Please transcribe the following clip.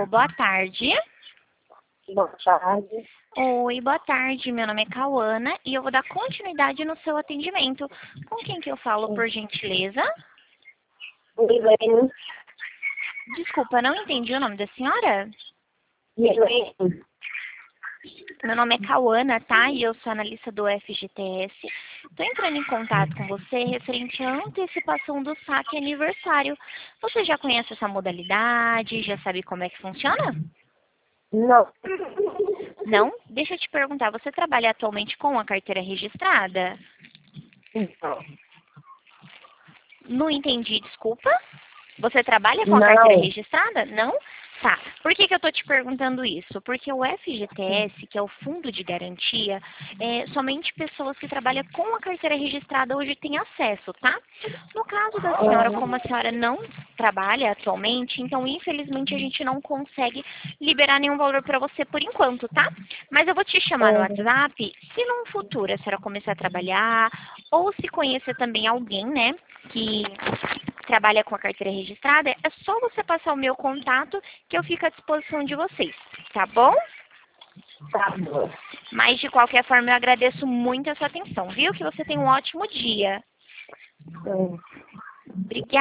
boa tarde. Boa tarde. Oi, boa tarde. Meu nome é Cauana e eu vou dar continuidade no seu atendimento. Com quem que eu falo, por gentileza? Milene. Desculpa, não entendi o nome da senhora? Milene. Meu nome é Cauana, tá? E eu sou analista do FGTS. Estou entrando em contato com você referente à antecipação do saque aniversário. Você já conhece essa modalidade? Já sabe como é que funciona? Não. Não? Deixa eu te perguntar, você trabalha atualmente com a carteira registrada? Não. Não entendi, desculpa. Você trabalha com a Não. carteira registrada? Não? Tá. Por que eu estou te perguntando isso? Porque o FGTS, que é o Fundo de Garantia, somente pessoas que trabalham com a carteira registrada hoje têm acesso, tá? No caso da senhora, como a senhora não trabalha atualmente, então infelizmente a gente não consegue liberar nenhum valor para você por enquanto, tá? Mas eu vou te chamar no WhatsApp, se num futuro a senhora começar a trabalhar, ou se conhecer também alguém, né, que trabalha com a carteira registrada, é só você passar o meu contato que eu fico à disposição de vocês, tá bom? Tá bom. Mas, de qualquer forma, eu agradeço muito a sua atenção, viu? Que você tenha um ótimo dia. Sim. Obrigada.